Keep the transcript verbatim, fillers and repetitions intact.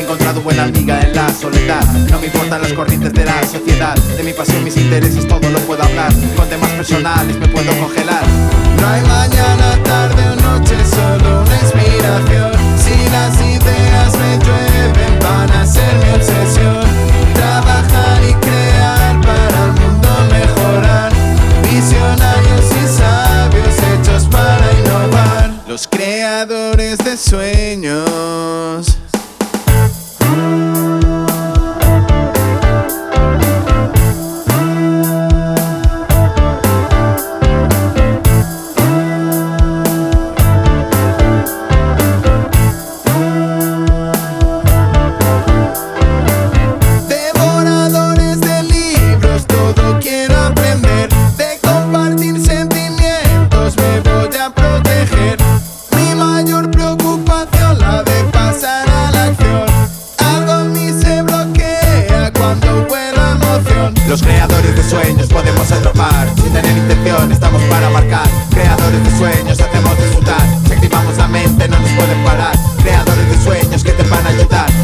encontrado buena amiga en la soledad. No me importan las corrientes de la sociedad. De mi pasión, mis intereses, todo lo puedo hablar. Con temas personales me puedo congelar. No hay mañana, tarde o noche, solo una inspiración. Si las ideas me llueven, van a ser mi obsesión. Trabajar y crear para el mundo mejorar. Visionarios y sabios hechos para innovar. Los creadores de sueños. Los creadores de sueños podemos atrapar. Sin tener intención estamos para marcar. Creadores de sueños hacemos disfrutar. Si activamos la mente no nos pueden parar. Creadores de sueños que te van a ayudar.